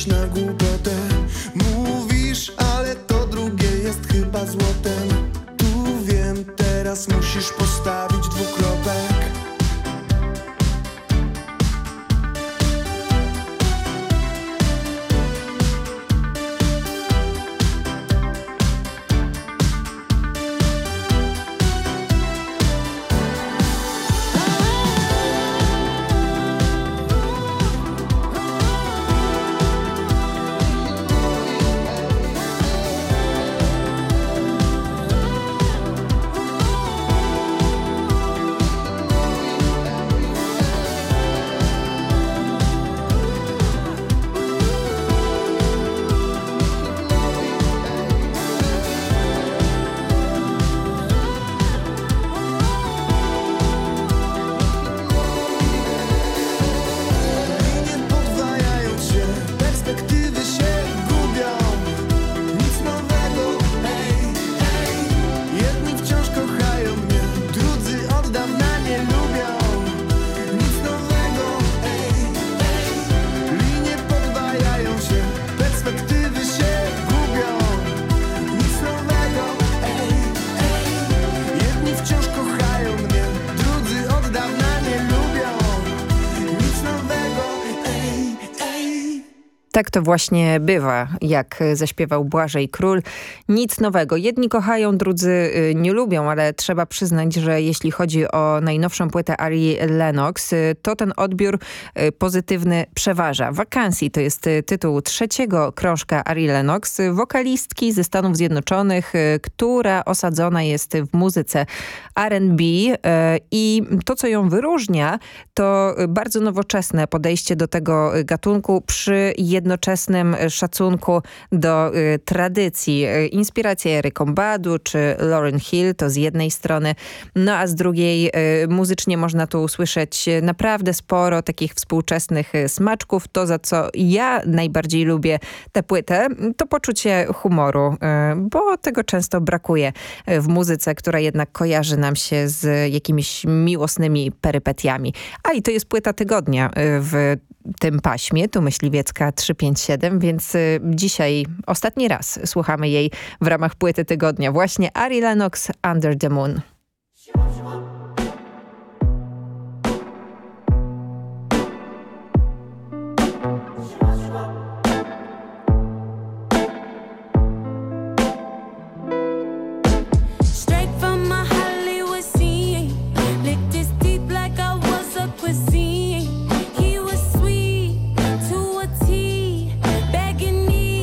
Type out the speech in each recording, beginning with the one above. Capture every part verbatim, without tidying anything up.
dziś na głupotę. Mówisz, ale to drugie jest chyba złotem. Tu wiem, teraz musisz postawić dwukropek. Tak to właśnie bywa, jak zaśpiewał Błażej Król. Nic nowego. Jedni kochają, drudzy nie lubią, ale trzeba przyznać, że jeśli chodzi o najnowszą płytę Ari Lennox, to ten odbiór pozytywny przeważa. Vacancy to jest tytuł trzeciego krążka Ari Lennox, wokalistki ze Stanów Zjednoczonych, która osadzona jest w muzyce R and B i to, co ją wyróżnia, to bardzo nowoczesne podejście do tego gatunku przy jednoczesnym szacunku do y, tradycji. Inspiracje Eryką Badu czy Lauryn Hill to z jednej strony, no a z drugiej y, muzycznie można tu usłyszeć naprawdę sporo takich współczesnych smaczków. To, za co ja najbardziej lubię tę płytę, to poczucie humoru, y, bo tego często brakuje w muzyce, która jednak kojarzy nam się z jakimiś miłosnymi perypetiami. A i to jest płyta tygodnia w tym paśmie, tu Myśliwiecka trzysta pięćdziesiąt siedem, więc y, dzisiaj ostatni raz słuchamy jej w ramach płyty tygodnia. Właśnie Ari Lennox, Under the Moon.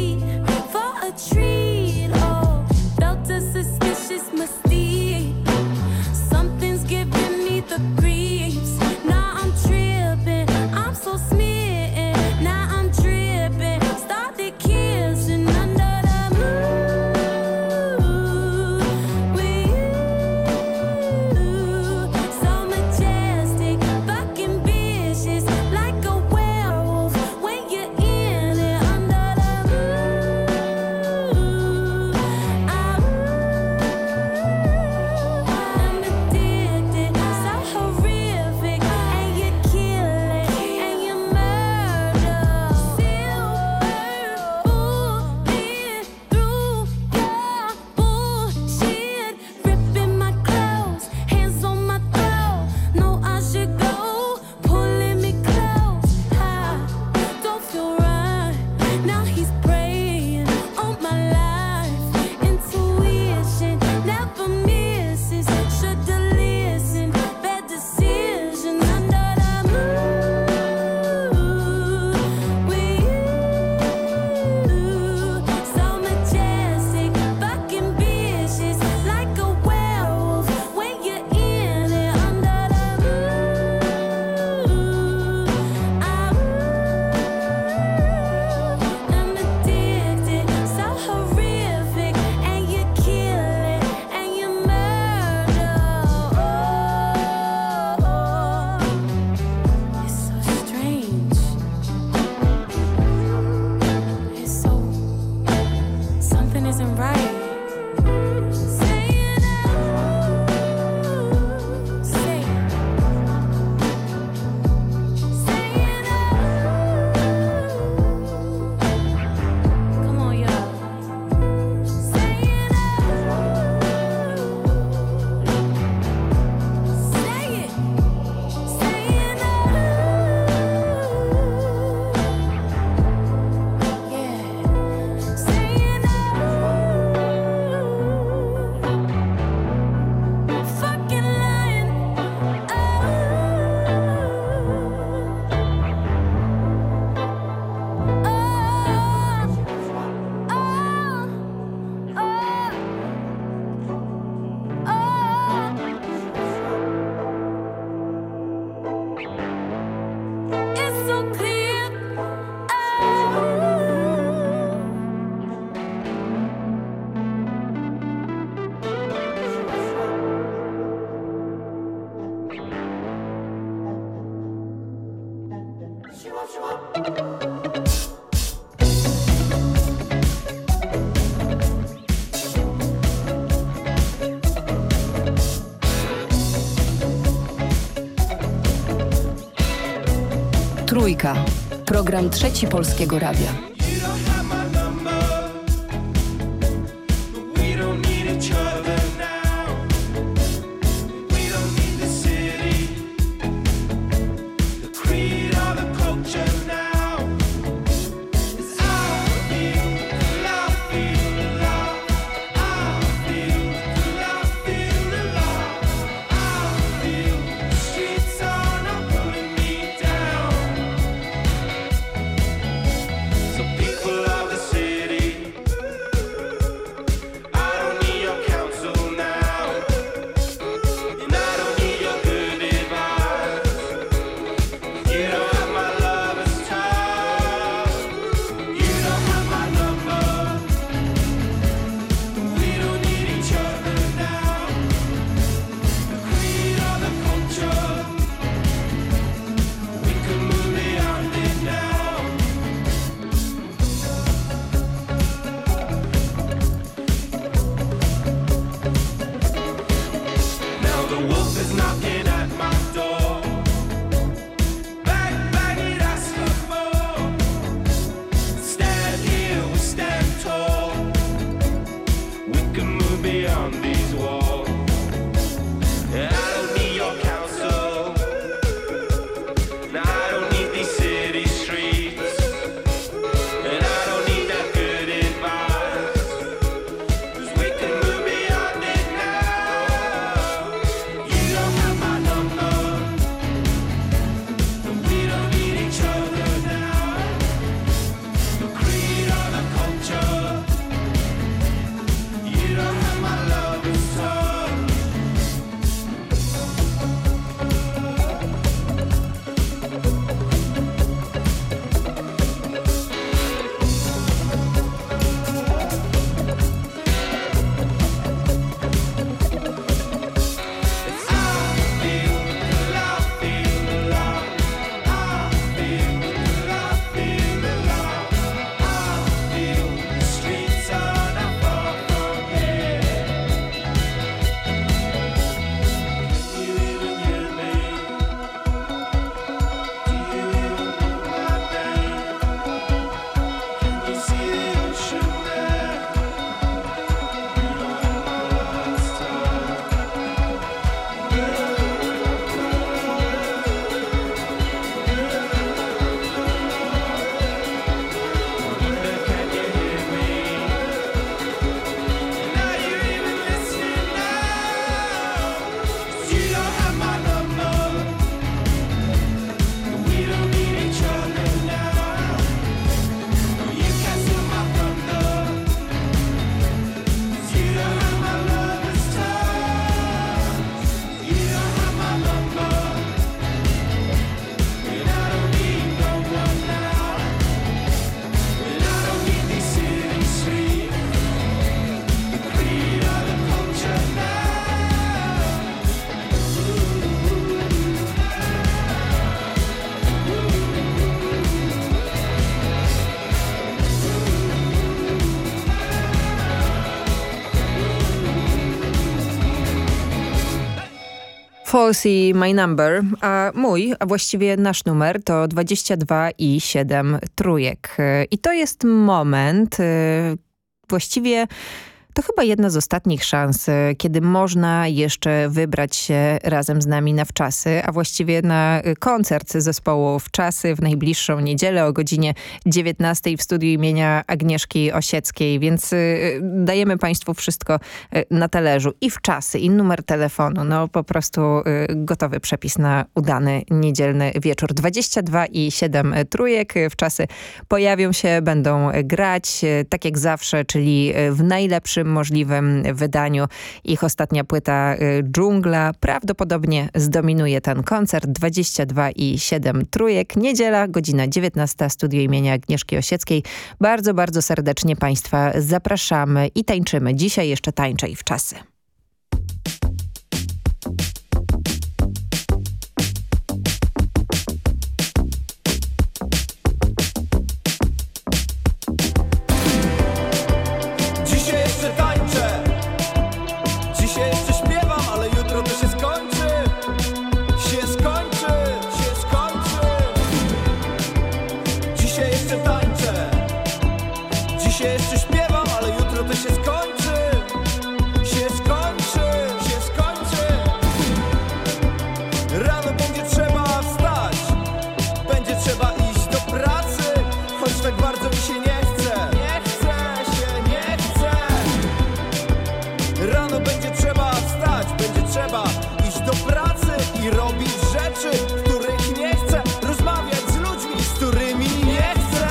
Treat, oh, felt a suspicious mystique. Trójka. Program Trzeci Polskiego Radia. Falsy My Number, a mój, a właściwie nasz numer to dwadzieścia dwa i siedem trójek. I to jest moment, właściwie to chyba jedna z ostatnich szans, kiedy można jeszcze wybrać się razem z nami na Wczasy, a właściwie na koncert zespołu Wczasy w najbliższą niedzielę o godzinie dziewiętnastej w studiu imienia Agnieszki Osieckiej, więc dajemy Państwu wszystko na talerzu. I Wczasy, i numer telefonu, no po prostu gotowy przepis na udany niedzielny wieczór. dwadzieścia dwa i siedem trójek. Wczasy pojawią się, będą grać, tak jak zawsze, czyli w najlepszym możliwym wydaniu. Ich ostatnia płyta Dżungla prawdopodobnie zdominuje ten koncert. dwadzieścia dwa i siedem trójek. Niedziela, godzina dziewiętnasta, studio imienia Agnieszki Osieckiej. Bardzo, bardzo serdecznie Państwa zapraszamy i tańczymy. Dzisiaj jeszcze tańczę i Wczasy. Rano będzie trzeba wstać, będzie trzeba iść do pracy i robić rzeczy, których nie chcę, rozmawiać z ludźmi, z którymi nie chcę.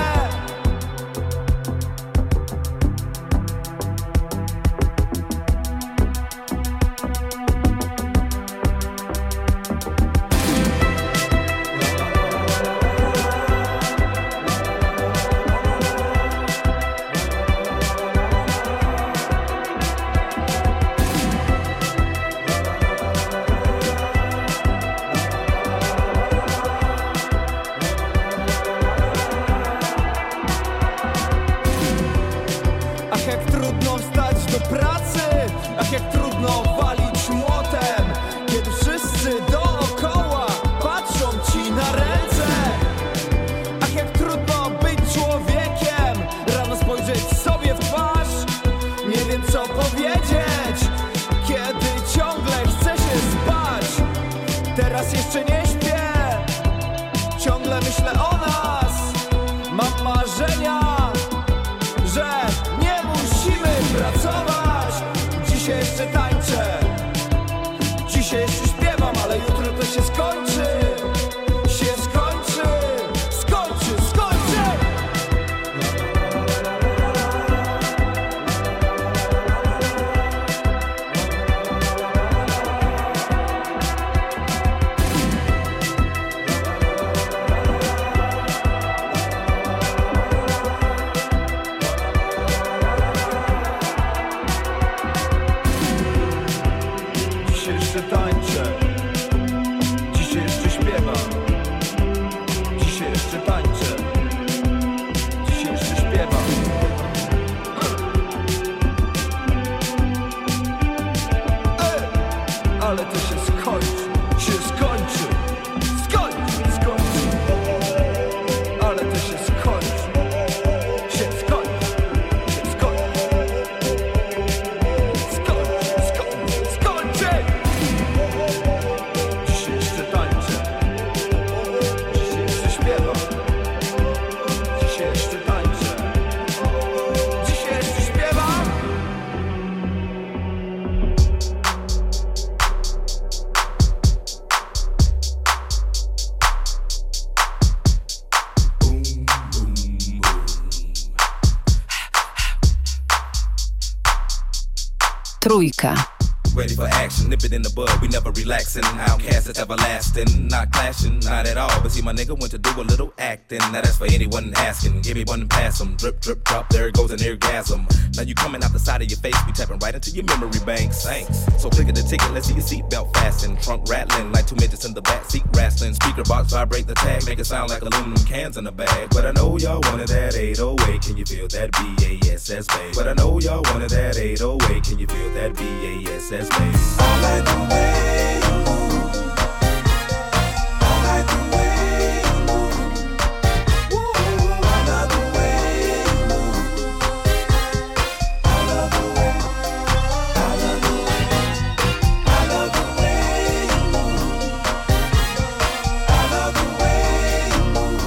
Trójka. Ready for action, nip it in the bud, we never relaxing. Outcast, it's everlasting, not clashing, not at all. But see, my nigga went to do a little acting. Now that's for anyone asking. Give me one and pass them. Drip, drip, drop, there it goes an orgasm. Now you coming out the side of your face, we tapping right into your memory banks. Thanks. So click at the ticket, let's see your seatbelt fasten. Trunk rattling like two midgets in the back seat wrestling. Speaker box vibrate the tag, make it sound like aluminum cans in a bag. But I know y'all wanted that eight oh eight, can you feel that B A S S bass? But I know y'all wanted that eight oh eight, can you feel that B A S S bass? I like the way you move. I like the way you move. Ooh, I love the way you move. I love the way, I love the way, I love the way you move. I love the way you move.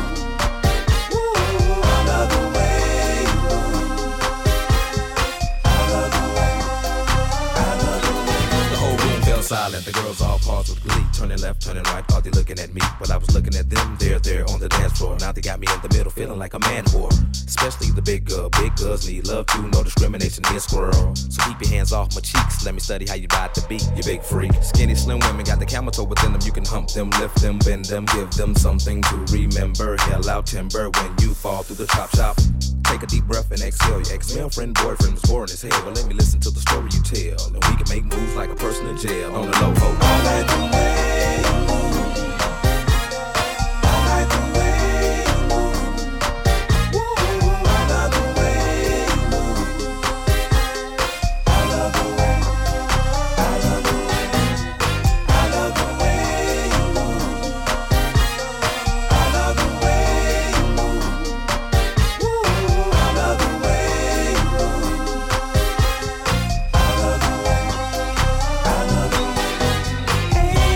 Ooh, I love the way you move. I love the way, I love the way. The whole room fell silent, the girls all paused with glee. Turning left, turning right, thought they looking at me. But I was looking at them, they're there on the dance floor. Now they got me in the middle, feeling like a man whore. Especially the big girl, big girls need love too. No discrimination here, squirrel. So keep your hands off my cheeks, let me study how you ride the beat, you big freak. Skinny, slim women got the camel toe within them. You can hump them, lift them, bend them, give them something to remember. Hell out timber when you fall through the chop shop. Take a deep breath and exhale. Your ex-male friend, boyfriend was boring as hell. Well, let me listen to the story you tell, and we can make moves like a person in jail. On the low, ho. I like the way you move. I like the way you move. Ooh, I love the way you move. I love the way, I love the way, I love the way you move. I love the way you move. Ooh, I love the way you move. I love the way, I love the way. Hey.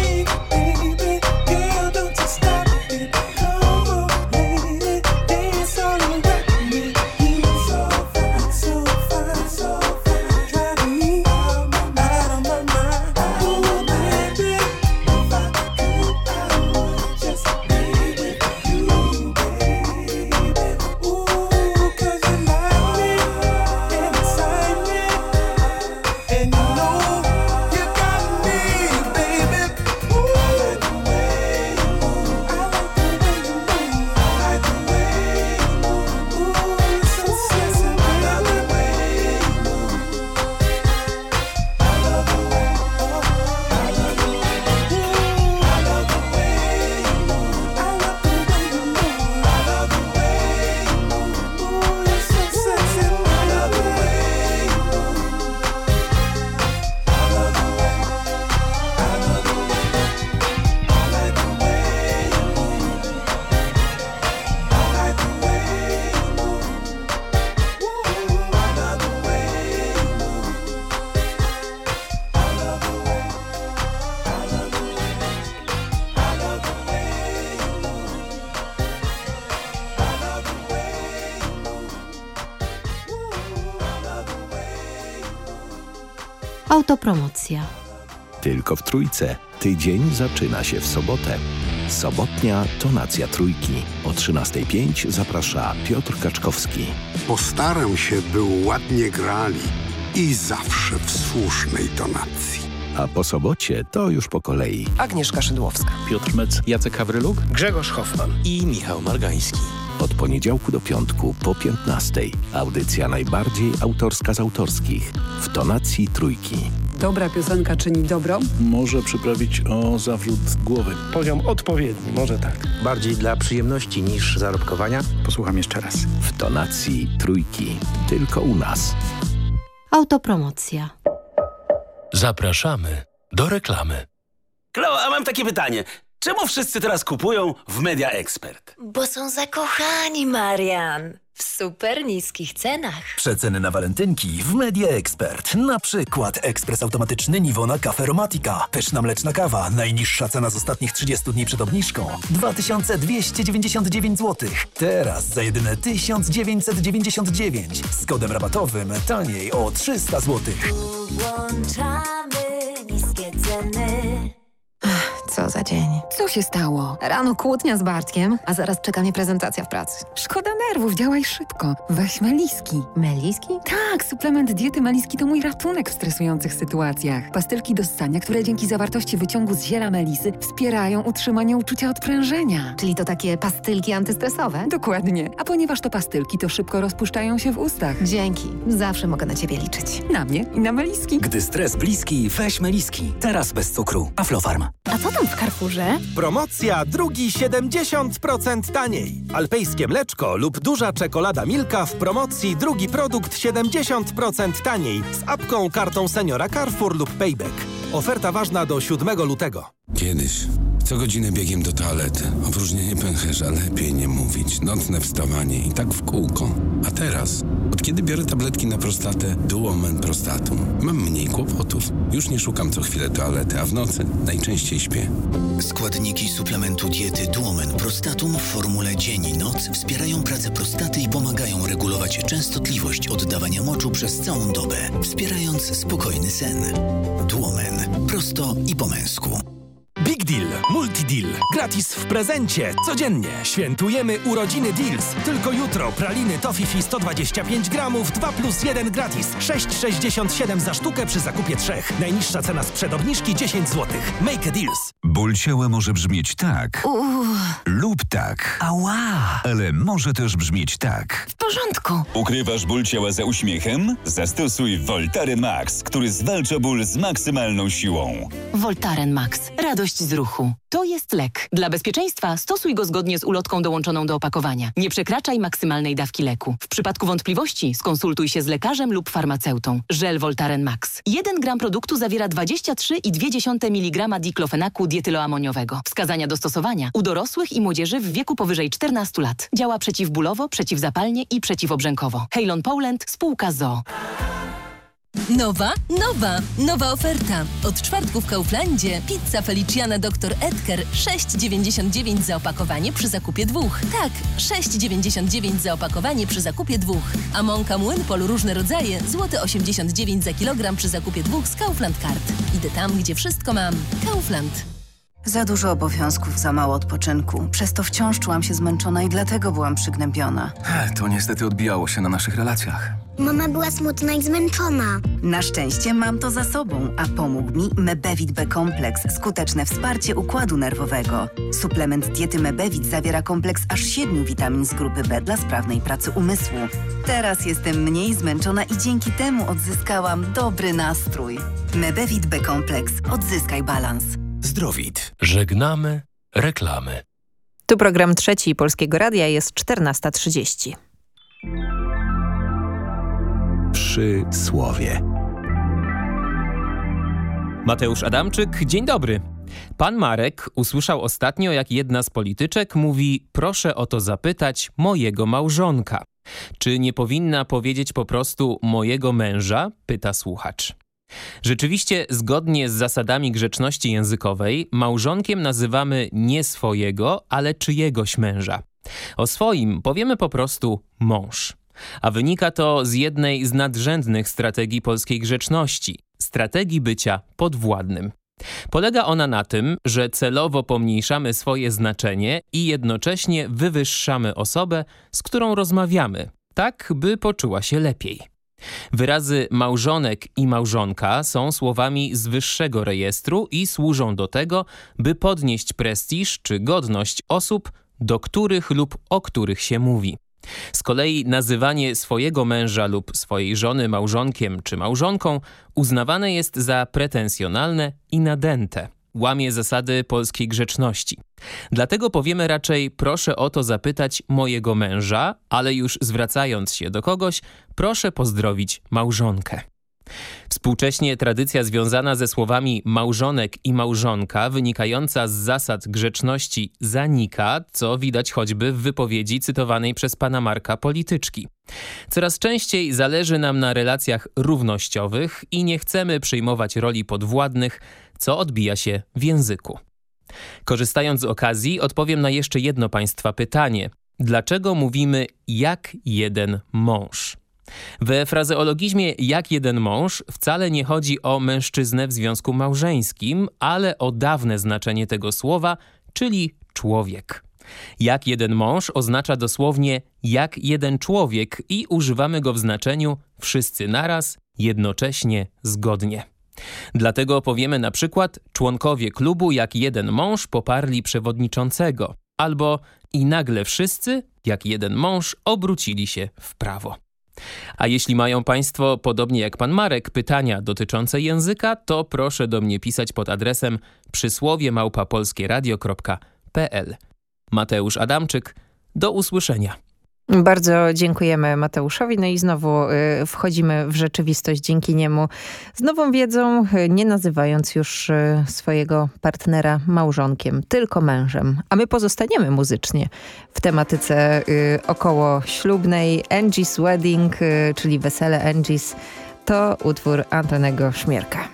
Autopromocja. Tylko w Trójce. Tydzień zaczyna się w sobotę. Sobotnia tonacja Trójki. O trzynastej pięć zaprasza Piotr Kaczkowski. Postaram się, by ładnie grali i zawsze w słusznej tonacji. A po sobocie to już po kolei. Agnieszka Szydłowska, Piotr Mec, Jacek Hawryluk, Grzegorz Hoffman i Michał Margański. Od poniedziałku do piątku po piętnastej. Audycja najbardziej autorska z autorskich. W tonacji Trójki. Dobra piosenka czyni dobro. Może przyprawić o zawrót głowy. Poziom odpowiedni, może tak. Bardziej dla przyjemności niż zarobkowania. Posłucham jeszcze raz. W tonacji Trójki. Tylko u nas. Autopromocja. Zapraszamy do reklamy. Klo, a mam takie pytanie. Czemu wszyscy teraz kupują w Media Expert? Bo są zakochani, Marian. W super niskich cenach. Przeceny na walentynki w Media Expert. Na przykład ekspres automatyczny Nivona Cafe Aromatica. Pyszna mleczna kawa. Najniższa cena z ostatnich trzydziestu dni przed obniżką. dwa tysiące dwieście dziewięćdziesiąt dziewięć złotych. Teraz za jedyne tysiąc dziewięćset dziewięćdziesiąt dziewięć. Z kodem rabatowym taniej o trzysta złotych. Włączamy niskie ceny. Co za dzień. Co się stało? Rano kłótnia z Bartkiem, a zaraz czeka mnie prezentacja w pracy. Szkoda nerwów, działaj szybko. Weź Meliski. Meliski? Tak, suplement diety Meliski to mój ratunek w stresujących sytuacjach. Pastylki do ssania, które dzięki zawartości wyciągu z ziela melisy wspierają utrzymanie uczucia odprężenia. Czyli to takie pastylki antystresowe? Dokładnie. A ponieważ to pastylki, to szybko rozpuszczają się w ustach. Dzięki. Zawsze mogę na ciebie liczyć. Na mnie i na Meliski. Gdy stres bliski, weź Meliski. Teraz bez cukru. Aflofarm. A co tam w Carrefourze? Promocja drugi siedemdziesiąt procent taniej. Alpejskie mleczko lub duża czekolada Milka w promocji drugi produkt siedemdziesiąt procent taniej z apką, kartą seniora Carrefour lub Payback. Oferta ważna do siódmego lutego. Kiedyś co godzinę biegiem do toalety. Opróżnienie pęcherza, lepiej nie mówić. Nocne wstawanie i tak w kółko. A teraz, od kiedy biorę tabletki na prostatę Duomen Prostatum, mam mniej kłopotów. Już nie szukam co chwilę toalety, a w nocy najczęściej śpię. Składniki suplementu diety Duomen Prostatum w formule dzień i noc wspierają pracę prostaty i pomagają regulować częstotliwość oddawania moczu przez całą dobę, wspierając spokojny sen. Duomen. Prosto i po męsku. Big Deal, Multi Deal. Gratis w prezencie. Codziennie świętujemy urodziny Deals. Tylko jutro praliny Toffifee sto dwadzieścia pięć gramów, dwa plus jeden gratis. sześć sześćdziesiąt siedem za sztukę przy zakupie trzech. Najniższa cena sprzed obniżki dziesięć złotych. Make a Deals. Ból ciała może brzmieć tak Uuu. lub tak. Ała. Ale może też brzmieć tak. W porządku. Ukrywasz ból ciała za uśmiechem? Zastosuj Voltaren Max, który zwalcza ból z maksymalną siłą. Voltaren Max. Radość z ruchu. To jest lek. Dla bezpieczeństwa stosuj go zgodnie z ulotką dołączoną do opakowania. Nie przekraczaj maksymalnej dawki leku. W przypadku wątpliwości skonsultuj się z lekarzem lub farmaceutą. Żel Voltaren Max. jeden gram produktu zawiera dwadzieścia trzy i dwie dziesiąte miligrama diklofenaku dietyloamoniowego. Wskazania do stosowania u dorosłych i młodzieży w wieku powyżej czternastu lat. Działa przeciwbólowo, przeciwzapalnie i przeciwobrzękowo. Hejlon Poland, spółka z o o. Nowa, nowa, nowa oferta. Od czwartku w Kauflandzie pizza Feliciana doktor Edgar sześć dziewięćdziesiąt dziewięć za opakowanie przy zakupie dwóch. Tak, sześć dziewięćdziesiąt dziewięć za opakowanie przy zakupie dwóch. A mąka Młynpol różne rodzaje złoty osiemdziesiąt dziewięć za kilogram przy zakupie dwóch z Kaufland Card. Idę tam, gdzie wszystko mam. Kaufland. Za dużo obowiązków, za mało odpoczynku. Przez to wciąż czułam się zmęczona i dlatego byłam przygnębiona. To niestety odbijało się na naszych relacjach. Mama była smutna i zmęczona. Na szczęście mam to za sobą, a pomógł mi Mebevit B Kompleks, skuteczne wsparcie układu nerwowego. Suplement diety Mebevit zawiera kompleks aż siedmiu witamin z grupy B dla sprawnej pracy umysłu. Teraz jestem mniej zmęczona i dzięki temu odzyskałam dobry nastrój. Mebevit B Kompleks. Odzyskaj balans. Zdrowit. Żegnamy reklamy. Tu program trzeci Polskiego Radia, jest czternasta trzydzieści. Przy słowie. Mateusz Adamczyk, dzień dobry. Pan Marek usłyszał ostatnio, jak jedna z polityczek mówi: proszę o to zapytać mojego małżonka. Czy nie powinna powiedzieć po prostu mojego męża? Pyta słuchacz. Rzeczywiście, zgodnie z zasadami grzeczności językowej, małżonkiem nazywamy nie swojego, ale czyjegoś męża. O swoim powiemy po prostu mąż. A wynika to z jednej z nadrzędnych strategii polskiej grzeczności – strategii bycia podwładnym. Polega ona na tym, że celowo pomniejszamy swoje znaczenie i jednocześnie wywyższamy osobę, z którą rozmawiamy, tak by poczuła się lepiej. Wyrazy małżonek i małżonka są słowami z wyższego rejestru i służą do tego, by podnieść prestiż czy godność osób, do których lub o których się mówi. Z kolei nazywanie swojego męża lub swojej żony małżonkiem czy małżonką uznawane jest za pretensjonalne i nadęte. Łamie zasady polskiej grzeczności. Dlatego powiemy raczej proszę o to zapytać mojego męża, ale już zwracając się do kogoś, proszę pozdrowić małżonkę. Współcześnie tradycja związana ze słowami małżonek i małżonka wynikająca z zasad grzeczności zanika, co widać choćby w wypowiedzi cytowanej przez pana Marka polityczki. Coraz częściej zależy nam na relacjach równościowych i nie chcemy przyjmować roli podwładnych, co odbija się w języku. Korzystając z okazji, odpowiem na jeszcze jedno państwa pytanie. Dlaczego mówimy jak jeden mąż? We frazeologizmie jak jeden mąż wcale nie chodzi o mężczyznę w związku małżeńskim, ale o dawne znaczenie tego słowa, czyli człowiek. Jak jeden mąż oznacza dosłownie jak jeden człowiek i używamy go w znaczeniu wszyscy naraz, jednocześnie, zgodnie. Dlatego powiemy na przykład członkowie klubu jak jeden mąż poparli przewodniczącego albo i nagle wszyscy jak jeden mąż obrócili się w prawo. A jeśli mają Państwo, podobnie jak pan Marek, pytania dotyczące języka, to proszę do mnie pisać pod adresem przysłowie małpa polskieradio kropka pe el. Mateusz Adamczyk, do usłyszenia. Bardzo dziękujemy Mateuszowi. No i znowu y, wchodzimy w rzeczywistość dzięki niemu z nową wiedzą, y, nie nazywając już y, swojego partnera małżonkiem, tylko mężem. A my pozostaniemy muzycznie w tematyce y, około ślubnej. Angie's Wedding, y, czyli Wesele Angie's, to utwór Antonego Szmierka.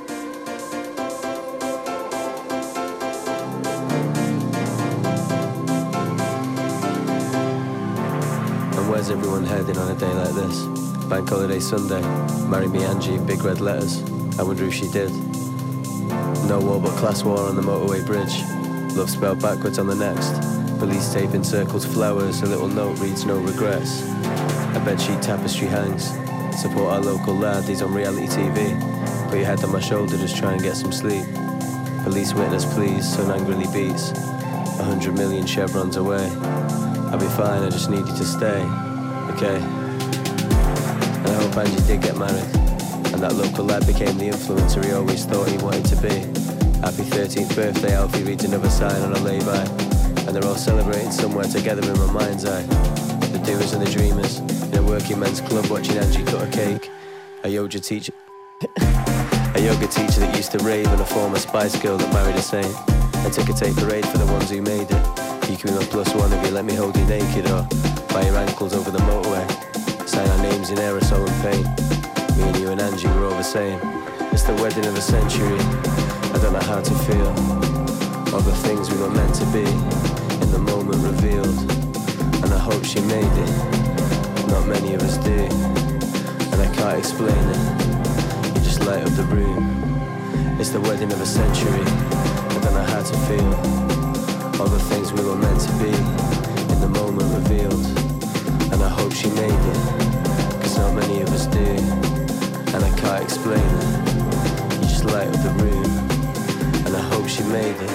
Where's everyone heading on a day like this? Bank holiday Sunday, marry me Angie in big red letters. I wonder if she did. No war but class war on the motorway bridge. Love spelled backwards on the next. Police tape encircles flowers, a little note reads no regrets. A bedsheet tapestry hangs. Support our local lad, he's on reality T V. Put your head on my shoulder, just try and get some sleep. Police witness please, sun angrily beats. A hundred million chevrons away. I'll be fine, I just need you to stay. Okay. And I hope Angie did get married, and that local lad became the influencer he always thought he wanted to be. Happy thirteenth birthday, Alfie reads another sign on a lay-by, and they're all celebrating somewhere together in my mind's eye. The doers and the dreamers, in a working men's club watching Angie cut a cake. A yoga teacher A yoga teacher that used to rave, and a former Spice Girl that married a saint. And ticker tape parade for the ones who made it. You can be my plus one if you let me hold you naked, or by your ankles over the motorway. Sign our names in aerosol and paint. Me and you and Angie were all the same. It's the wedding of a century. I don't know how to feel. All the things we were meant to be, in the moment revealed. And I hope she made it. Not many of us do. And I can't explain it. You just light up the room. It's the wedding of a century. I don't know how to feel. All the things we were meant to be, in the moment revealed. And I hope she made it, cause not many of us do. And I can't explain it. You just light up the room. And I hope she made it.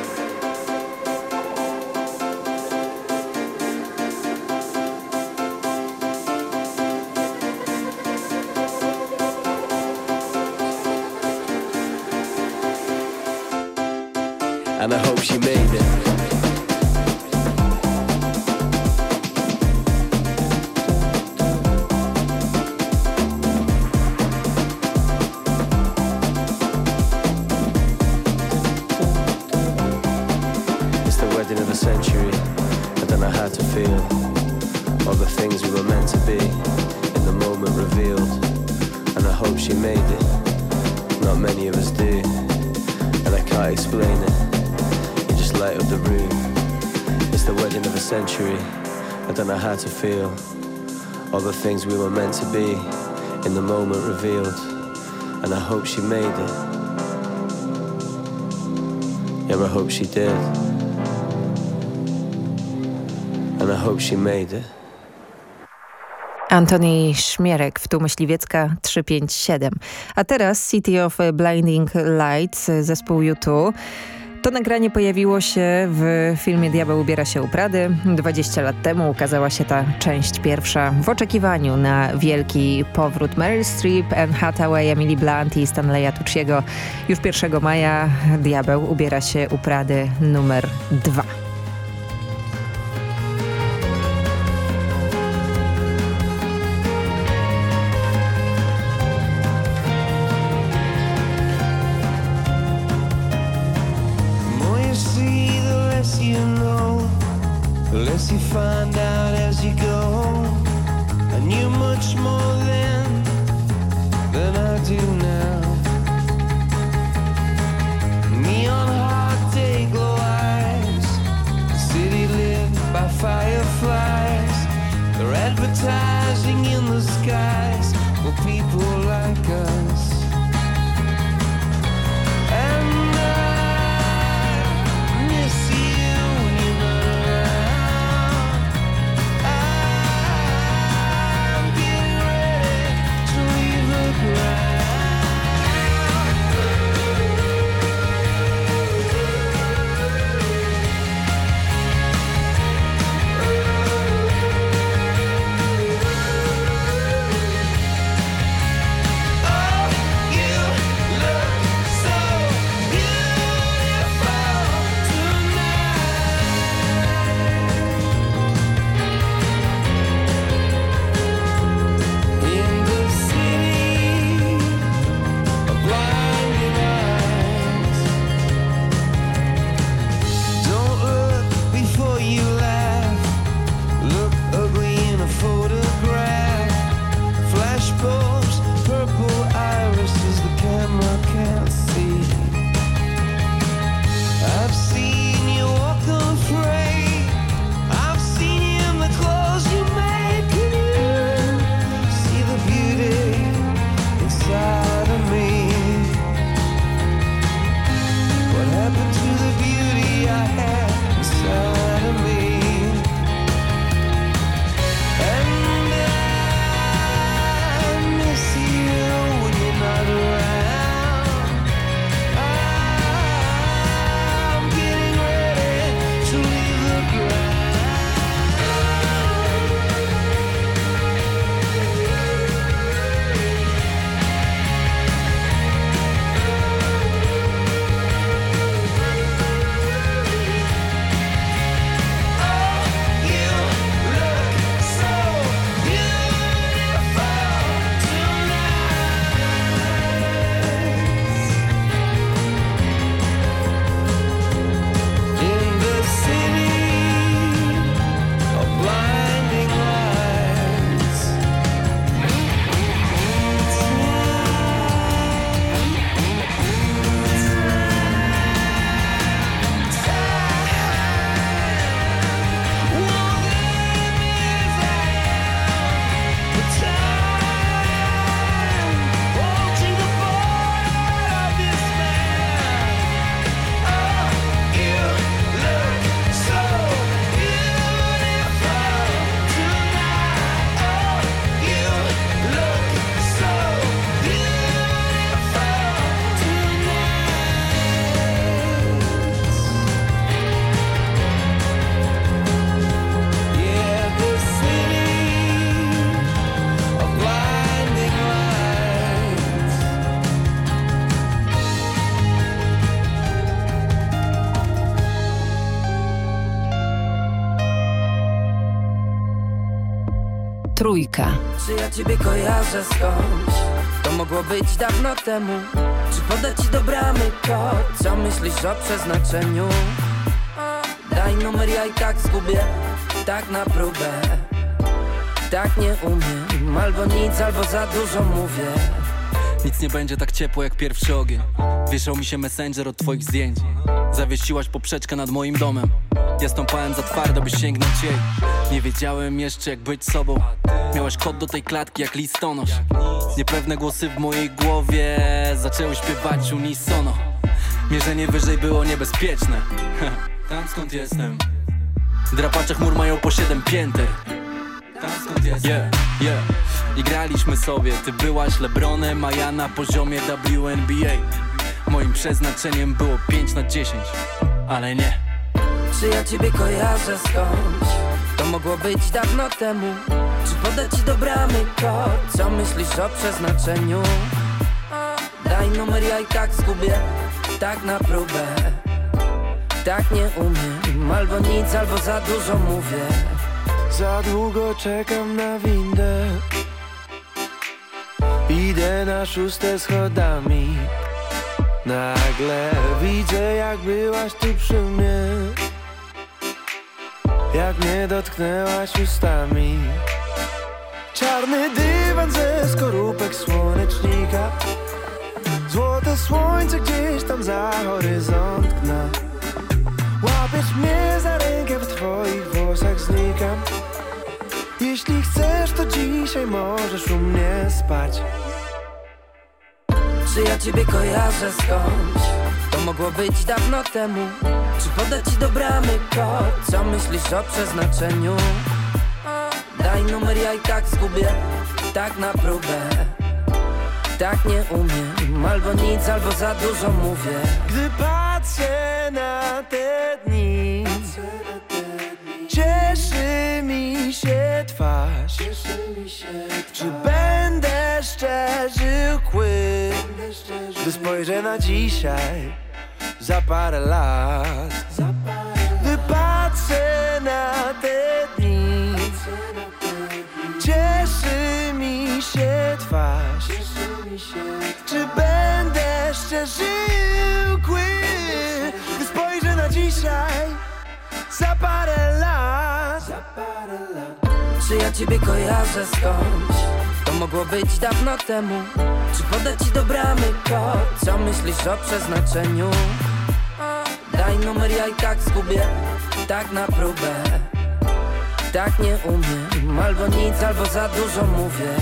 And I hope she made it. It's the wedding of a century. I don't know how to feel. All the things we were meant to be, in the moment revealed. And I hope she made it. Not many of us do. And I can't explain it. Light up the room. It's the wedding of a century. I don't know how to feel. All the things we were meant to be in the moment revealed. And I hope she made it. Yeah, I hope she did. And I hope she made it. Antoni Szmierek, Wtu Myśliwiecka trzysta pięćdziesiąt siedem. A teraz City of Blinding Lights, zespół U dwa. To nagranie pojawiło się w filmie Diabeł ubiera się u Prady. dwadzieścia lat temu ukazała się ta część pierwsza w oczekiwaniu na wielki powrót Meryl Streep, Anne Hathaway, Emily Blunt i Stanleya Tucciego. Już pierwszego maja Diabeł ubiera się u Prady numer dwa. Less you find out as you go. I knew much more then than I do now. Neon hot day glow eyes, city lit by fireflies. They're advertising in the skies for people like us. And I miss you when you're not around. Trójka. Czy ja ciebie kojarzę skądś? To mogło być dawno temu. Czy podać ci do bramy kod? Co myślisz o przeznaczeniu? Daj numer, ja i tak zgubię. Tak na próbę. Tak nie umiem. Albo nic, albo za dużo mówię. Nic nie będzie tak ciepło jak pierwszy ogień. Wieszał mi się messenger od twoich zdjęć. Zawiesiłaś poprzeczkę nad moim domem. Ja stąpałem za twardo, by sięgnąć jej. Nie wiedziałem jeszcze jak być sobą. Miałaś kod do tej klatki jak listonosz. Niepewne głosy w mojej głowie zaczęły śpiewać unisono. Mierzenie wyżej było niebezpieczne. Tam skąd jestem. Drapacze chmur mają po siedem pięter. Tam skąd jestem. Yeah, yeah. I graliśmy sobie. Ty byłaś LeBronem, a ja na poziomie W N B A. Moim przeznaczeniem było pięć na dziesięć, ale nie. Czy ja ciebie kojarzę skądś? To mogło być dawno temu. Czy podać ci do bramy kod? Co myślisz o przeznaczeniu? Daj numer, ja i tak zgubię. Tak na próbę. Tak nie umiem. Albo nic, albo za dużo mówię. Za długo czekam na windę. Idę na szóste schodami. Nagle widzę, jak byłaś tu przy mnie. Jak mnie dotknęłaś ustami. Czarny dywan ze skorupek słonecznika. Złote słońce gdzieś tam za horyzont gna. Łapiesz mnie za rękę, w twoich włosach znikam. Jeśli chcesz, to dzisiaj możesz u mnie spać. Czy ja ciebie kojarzę skądś? To mogło być dawno temu. Czy podać ci do bramy kod? Co myślisz o przeznaczeniu? Daj numer, ja i tak zgubię. Tak na próbę. Tak nie umiem. Albo nic, albo za dużo mówię. Gdy patrzę na te dni, cieszy mi się twarz. Czy będę szczerzył kły? Gdy spojrzę na dzisiaj, za parę lat. Gdy patrzę na te dni, cieszy mi się twarz. Czy będę szczerzył kły? Gdy spojrzę na dzisiaj, za parę lat. Czy ja ciebie kojarzę skądś? To mogło być dawno temu. Czy podać ci do bramy kod? Co myślisz o przeznaczeniu? Daj numer, ja i tak zgubię. Tak na próbę. Tak nie umiem. Albo nic, albo za dużo mówię.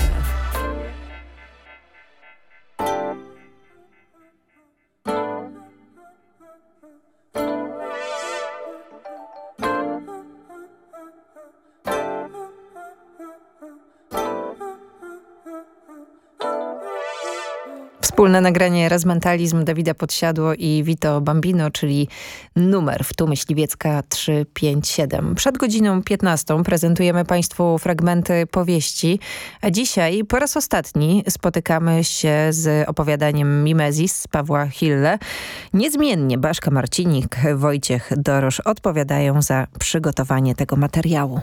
Wspólne nagranie Razmentalizm Dawida Podsiadło i Vito Bambino, czyli numer w Tu Myśliwiecka trzysta pięćdziesiąt siedem. Przed godziną piętnastą prezentujemy Państwu fragmenty powieści, a dzisiaj po raz ostatni spotykamy się z opowiadaniem Mimezis Pawła Hille. Niezmiennie Baszka Marcinik, Wojciech Dorosz odpowiadają za przygotowanie tego materiału.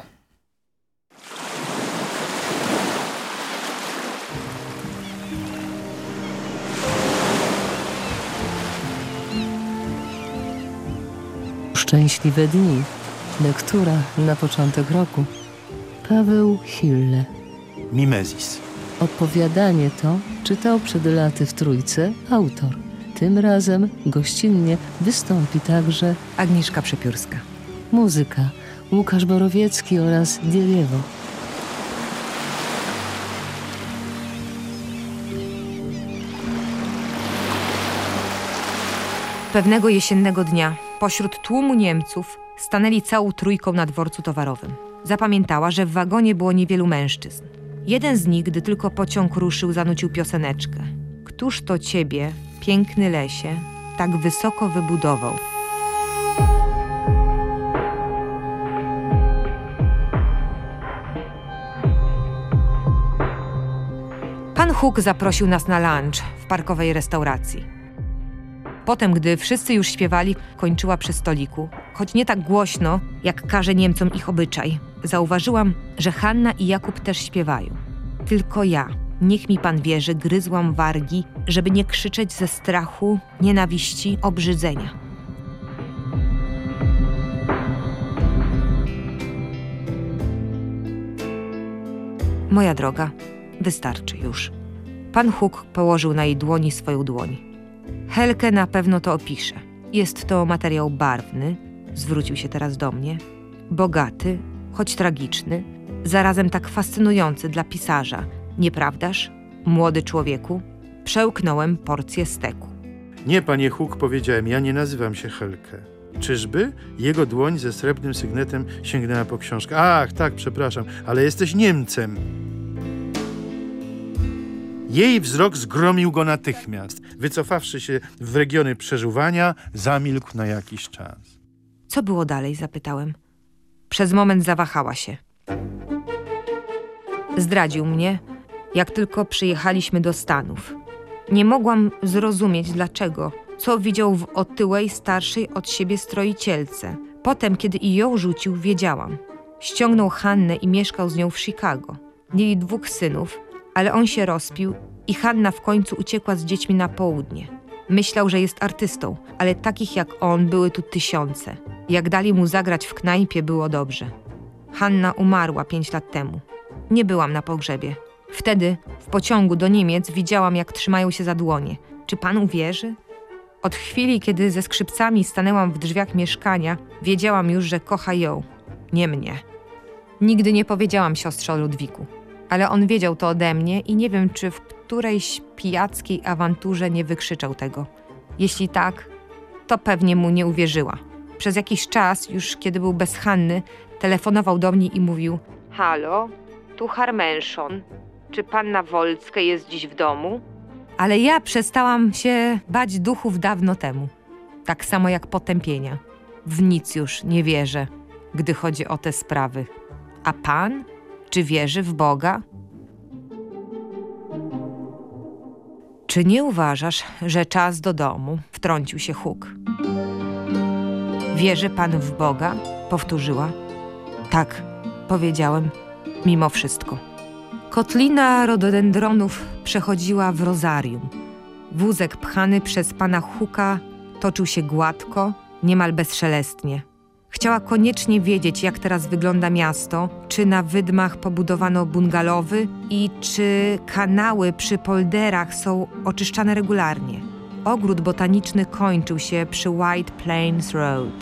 Szczęśliwe dni. Lektura na początek roku. Paweł Hille. Mimezis. Opowiadanie to czytał przed laty w Trójce autor. Tym razem gościnnie wystąpi także Agnieszka Przepiórska. Muzyka Łukasz Borowiecki oraz Dieliewo. Pewnego jesiennego dnia pośród tłumu Niemców stanęli całą trójką na dworcu towarowym. Zapamiętała, że w wagonie było niewielu mężczyzn. Jeden z nich, gdy tylko pociąg ruszył, zanucił pioseneczkę. Któż to ciebie, piękny lesie, tak wysoko wybudował? Pan Huk zaprosił nas na lunch w parkowej restauracji. Potem, gdy wszyscy już śpiewali, kończyła przy stoliku, choć nie tak głośno, jak każe Niemcom ich obyczaj. Zauważyłam, że Hanna i Jakub też śpiewają. Tylko ja, niech mi pan wierzy, gryzłam wargi, żeby nie krzyczeć ze strachu, nienawiści, obrzydzenia. Moja droga, wystarczy już. Pan Huk położył na jej dłoni swoją dłoń. Helkę na pewno to opisze. Jest to materiał barwny, zwrócił się teraz do mnie, bogaty, choć tragiczny, zarazem tak fascynujący dla pisarza. Nieprawdaż, młody człowieku? Przełknąłem porcję steku. Nie, panie Huk, powiedziałem, ja nie nazywam się Helke. Czyżby? Jego dłoń ze srebrnym sygnetem sięgnęła po książkę. Ach, tak, przepraszam, ale jesteś Niemcem. Jej wzrok zgromił go natychmiast. Wycofawszy się w regiony przeżuwania, zamilkł na jakiś czas. Co było dalej? Zapytałem. Przez moment zawahała się. Zdradził mnie, jak tylko przyjechaliśmy do Stanów. Nie mogłam zrozumieć dlaczego, co widział w otyłej, starszej od siebie stroicielce. Potem, kiedy i ją rzucił, wiedziałam. Ściągnął Hannę i mieszkał z nią w Chicago. Mieli dwóch synów, ale on się rozpił i Hanna w końcu uciekła z dziećmi na południe. Myślał, że jest artystą, ale takich jak on były tu tysiące. Jak dali mu zagrać w knajpie, było dobrze. Hanna umarła pięć lat temu. Nie byłam na pogrzebie. Wtedy w pociągu do Niemiec widziałam, jak trzymają się za dłonie. Czy pan uwierzy? Od chwili, kiedy ze skrzypcami stanęłam w drzwiach mieszkania, wiedziałam już, że kocha ją, nie mnie. Nigdy nie powiedziałam siostrze o Ludwiku, ale on wiedział to ode mnie i nie wiem, czy w którejś pijackiej awanturze nie wykrzyczał tego. Jeśli tak, to pewnie mu nie uwierzyła. Przez jakiś czas, już kiedy był bez Hanny, telefonował do mnie i mówił: halo, tu Harmenszon. Czy panna Wolskie jest dziś w domu? Ale ja przestałam się bać duchów dawno temu. Tak samo jak potępienia. W nic już nie wierzę, gdy chodzi o te sprawy. A pan? Czy wierzy w Boga? Czy nie uważasz, że czas do domu? Wtrącił się Huk. Wierzy pan w Boga? Powtórzyła. Tak, powiedziałem, mimo wszystko. Kotlina rododendronów przechodziła w rozarium. Wózek pchany przez pana Huka toczył się gładko, niemal bezszelestnie. Chciała koniecznie wiedzieć, jak teraz wygląda miasto, czy na wydmach pobudowano bungalowy i czy kanały przy polderach są oczyszczane regularnie. Ogród botaniczny kończył się przy White Plains Road.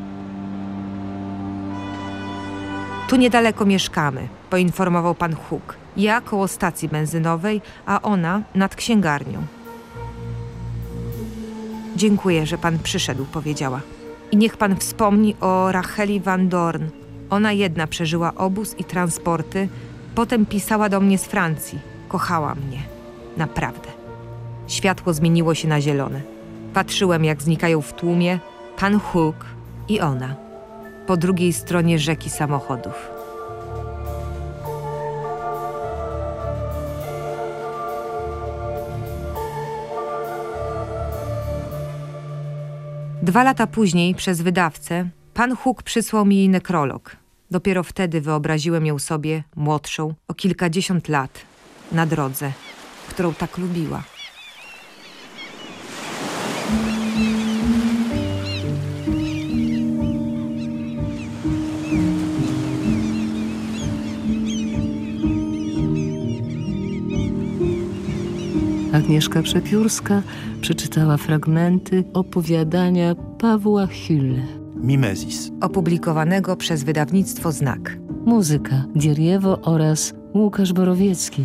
Tu niedaleko mieszkamy, poinformował pan Huk. Ja koło stacji benzynowej, a ona nad księgarnią. Dziękuję, że pan przyszedł, powiedziała. I niech pan wspomni o Racheli Van Dorn. Ona jedna przeżyła obóz i transporty, potem pisała do mnie z Francji. Kochała mnie. Naprawdę. Światło zmieniło się na zielone. Patrzyłem, jak znikają w tłumie pan Huk i ona. Po drugiej stronie rzeki samochodów. Dwa lata później przez wydawcę pan Huk przysłał mi nekrolog. Dopiero wtedy wyobraziłem ją sobie, młodszą, o kilkadziesiąt lat, na drodze, którą tak lubiła. Agnieszka Przepiórska przeczytała fragmenty opowiadania Pawła Hülle. Mimesis. Opublikowanego przez wydawnictwo Znak. Muzyka Dieriewo oraz Łukasz Borowiecki.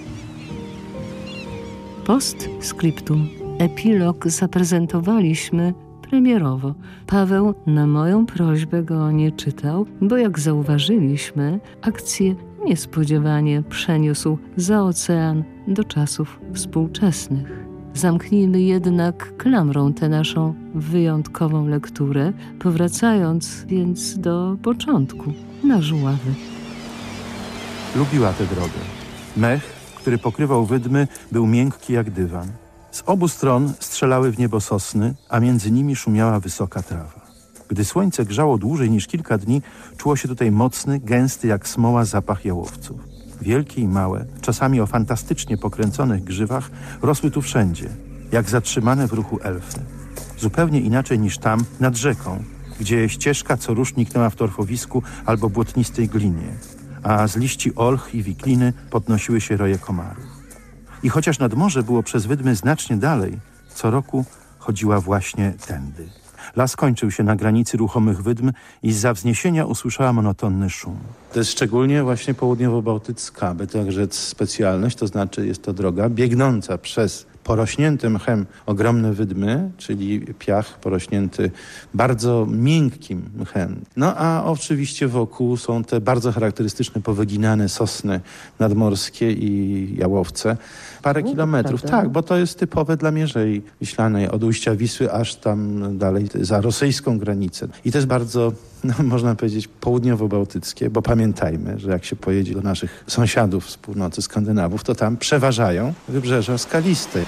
Postscriptum. Epilog zaprezentowaliśmy premierowo. Paweł na moją prośbę go nie czytał, bo jak zauważyliśmy, akcję niespodziewanie przeniósł za ocean do czasów współczesnych. Zamknijmy jednak klamrą tę naszą wyjątkową lekturę, powracając więc do początku, na Żuławy. Lubiła tę drogę. Mech, który pokrywał wydmy, był miękki jak dywan. Z obu stron strzelały w niebo sosny, a między nimi szumiała wysoka trawa. Gdy słońce grzało dłużej niż kilka dni, czuło się tutaj mocny, gęsty jak smoła zapach jałowców. Wielkie i małe, czasami o fantastycznie pokręconych grzywach, rosły tu wszędzie, jak zatrzymane w ruchu elfy. Zupełnie inaczej niż tam, nad rzeką, gdzie ścieżka co rusz niknęła w torfowisku albo błotnistej glinie, a z liści olch i wikliny podnosiły się roje komarów. I chociaż nad morze było przez wydmy znacznie dalej, co roku chodziła właśnie tędy. Las kończył się na granicy ruchomych wydm i zza wzniesienia usłyszała monotonny szum. To jest szczególnie właśnie południowo-bałtycka, aby tak rzec specjalność, to znaczy jest to droga biegnąca przez porośnięte mchem ogromne wydmy, czyli piach porośnięty bardzo miękkim mchem. No a oczywiście wokół są te bardzo charakterystyczne, powyginane sosny nadmorskie i jałowce. Parę no, kilometrów, prawda? Tak, bo to jest typowe dla Mierzei Wiślanej, od ujścia Wisły aż tam dalej za rosyjską granicę. I to jest bardzo, no, można powiedzieć, południowo-bałtyckie, bo pamiętajmy, że jak się pojedzie do naszych sąsiadów z północy, Skandynawów, to tam przeważają wybrzeża skaliste.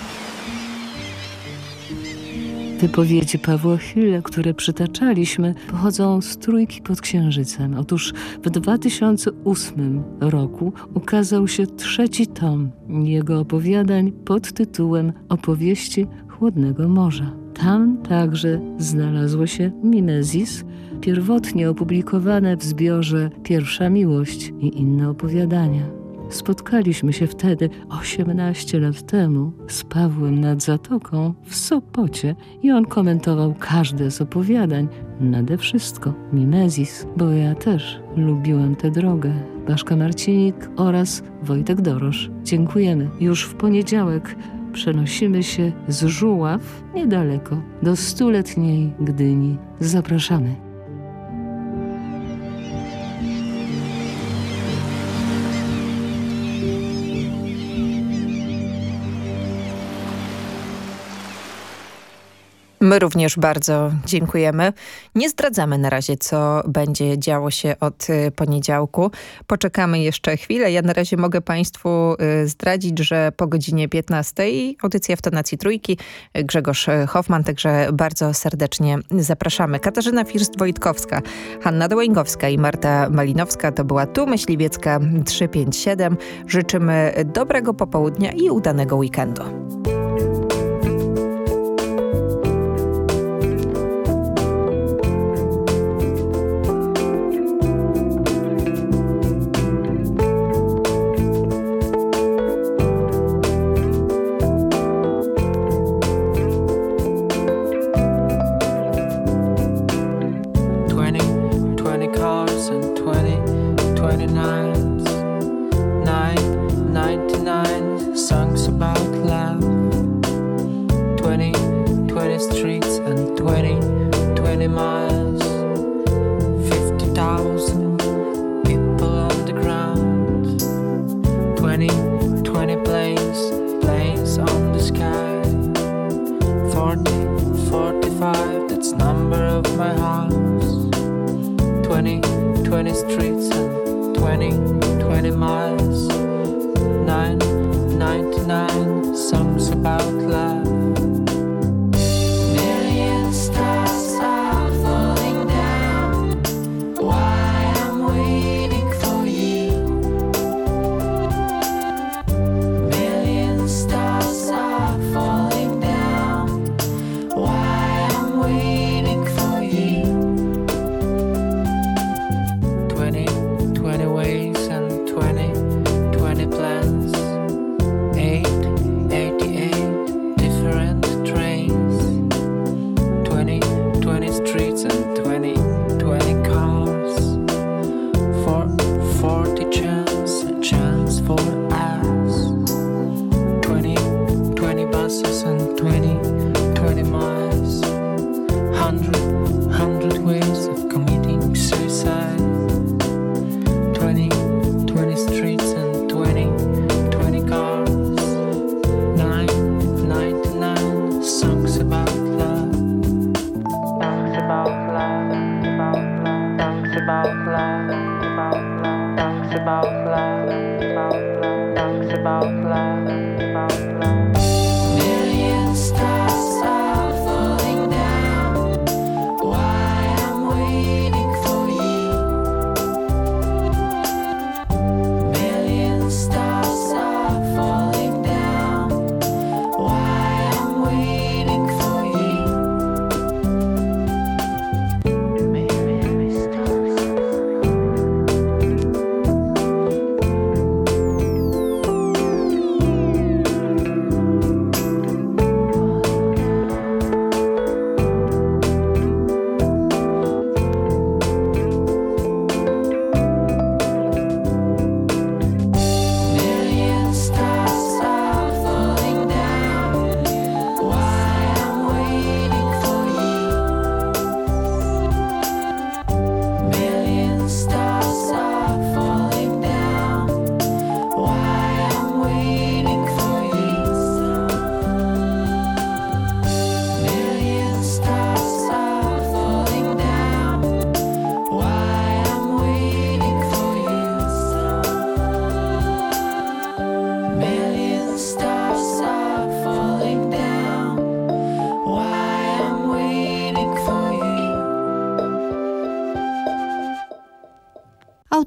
Wypowiedzi Pawła Hille, które przytaczaliśmy, pochodzą z Trójki pod Księżycem. Otóż w dwa tysiące ósmym roku ukazał się trzeci tom jego opowiadań pod tytułem Opowieści Chłodnego Morza. Tam także znalazło się Mimezis, pierwotnie opublikowane w zbiorze Pierwsza Miłość i inne opowiadania. Spotkaliśmy się wtedy osiemnaście lat temu z Pawłem nad Zatoką w Sopocie i on komentował każde z opowiadań, nade wszystko Mimezis, bo ja też lubiłam tę drogę. Baszka Marcinik oraz Wojtek Dorosz. Dziękujemy. Już w poniedziałek przenosimy się z Żuław niedaleko do stuletniej Gdyni. Zapraszamy. My również bardzo dziękujemy. Nie zdradzamy na razie, co będzie działo się od poniedziałku. Poczekamy jeszcze chwilę. Ja na razie mogę Państwu zdradzić, że po godzinie piętnastej audycja w tonacji Trójki. Grzegorz Hoffman, także bardzo serdecznie zapraszamy. Katarzyna First-Wojtkowska, Hanna Dołęgowska i Marta Malinowska. To była Tu Myśliwiecka trzysta pięćdziesiąt siedem. Życzymy dobrego popołudnia i udanego weekendu.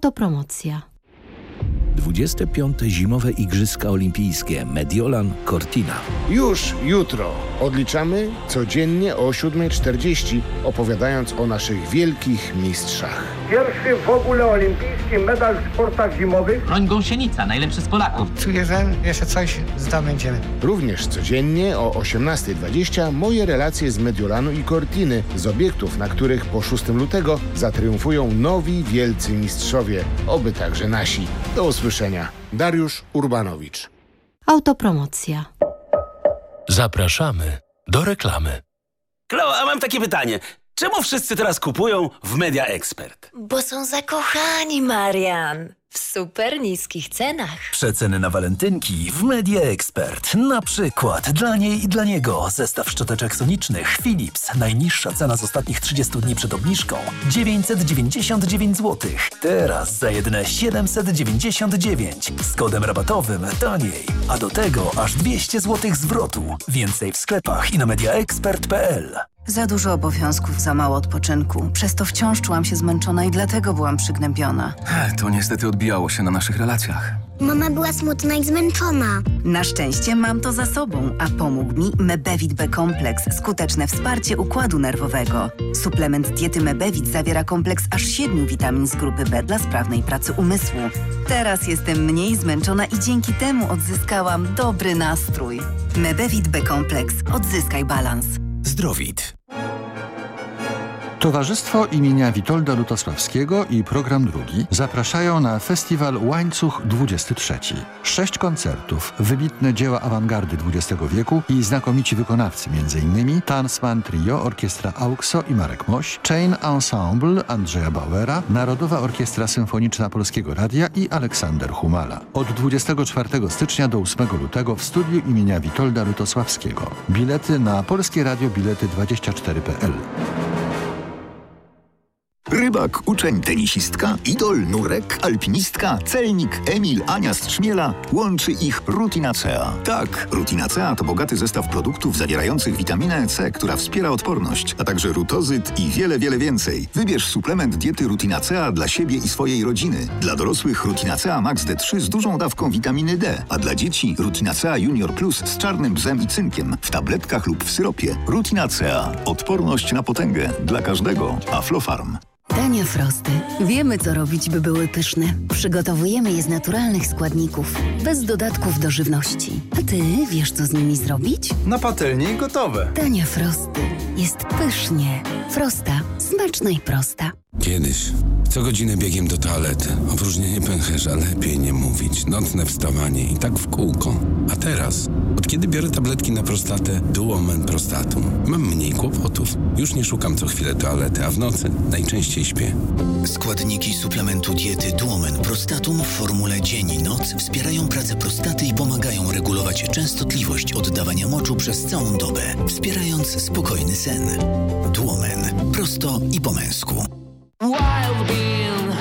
Autopromocja. dwudzieste piąte Zimowe Igrzyska Olimpijskie Mediolan Cortina. Już jutro odliczamy codziennie o siódma czterdzieści, opowiadając o naszych wielkich mistrzach. Pierwszy w ogóle olimpijski medal w sportach zimowych. Broń Gąsienica, najlepszy z Polaków. Czuję, że jeszcze coś zdobędziemy. Również codziennie o osiemnasta dwadzieścia moje relacje z Mediolanu i Cortiny, z obiektów, na których po szóstego lutego zatriumfują nowi wielcy mistrzowie, oby także nasi. Do usłyszenia. Dariusz Urbanowicz. Autopromocja. Zapraszamy do reklamy. Klo, a mam takie pytanie. Czemu wszyscy teraz kupują w Media Expert? Bo są zakochani, Marian. W super niskich cenach. Przeceny na walentynki w Media Expert. Na przykład dla niej i dla niego zestaw szczoteczek sonicznych Philips. Najniższa cena z ostatnich trzydziestu dni przed obniżką dziewięćset dziewięćdziesiąt dziewięć złotych. Teraz za jedyne siedemset dziewięćdziesiąt dziewięć. Z kodem rabatowym taniej. A do tego aż dwieście złotych zwrotu. Więcej w sklepach i na mediaexpert kropka p l. Za dużo obowiązków, za mało odpoczynku. Przez to wciąż czułam się zmęczona i dlatego byłam przygnębiona. To niestety odbijało się na naszych relacjach. Mama była smutna i zmęczona. Na szczęście mam to za sobą, a pomógł mi Mebevit B kompleks. Skuteczne wsparcie układu nerwowego. Suplement diety Mebevit zawiera kompleks aż siedmiu witamin z grupy B dla sprawnej pracy umysłu. Teraz jestem mniej zmęczona i dzięki temu odzyskałam dobry nastrój. Mebevit B kompleks. Odzyskaj balans. Zdrowit. Towarzystwo imienia Witolda Lutosławskiego i program drugi zapraszają na festiwal Łańcuch dwudziesty trzeci. Sześć koncertów, wybitne dzieła awangardy dwudziestego wieku i znakomici wykonawcy, m.in. Tansman Trio, Orkiestra Auxo i Marek Moś, Chain Ensemble Andrzeja Bauera, Narodowa Orkiestra Symfoniczna Polskiego Radia i Aleksander Humala. Od dwudziestego czwartego stycznia do ósmego lutego w studiu imienia Witolda Lutosławskiego. Bilety na Polskie Radio Bilety dwadzieścia cztery kropka p l. Rybak, uczeń, tenisistka, idol, nurek, alpinistka, celnik, Emil, Ania z Trzmiela. Łączy ich Rutinacea. Tak, Rutinacea to bogaty zestaw produktów zawierających witaminę C, która wspiera odporność, a także rutozyt i wiele, wiele więcej. Wybierz suplement diety Rutinacea dla siebie i swojej rodziny. Dla dorosłych Rutinacea Max D trzy z dużą dawką witaminy D, a dla dzieci Rutinacea Junior Plus z czarnym bzem i cynkiem w tabletkach lub w syropie. Rutinacea. Odporność na potęgę. Dla każdego. Aflofarm. Dania Frosty. Wiemy, co robić, by były pyszne. Przygotowujemy je z naturalnych składników, bez dodatków do żywności. A ty wiesz, co z nimi zrobić? Na patelni gotowe. Dania Frosty. Jest pysznie. Frosta. Smaczna i prosta. Kiedyś. Co godzinę biegiem do toalety. Opróżnienie pęcherza, lepiej nie mówić. Nocne wstawanie i tak w kółko. A teraz, od kiedy biorę tabletki na prostatę Duomen Prostatum, mam mniej kłopotów. Już nie szukam co chwilę toalety, a w nocy najczęściej śpię. Składniki suplementu diety Duomen Prostatum w formule dzień i noc wspierają pracę prostaty i pomagają regulować częstotliwość oddawania moczu przez całą dobę, wspierając spokojny sen. Duomen. Prosto i po męsku. Wild Bean.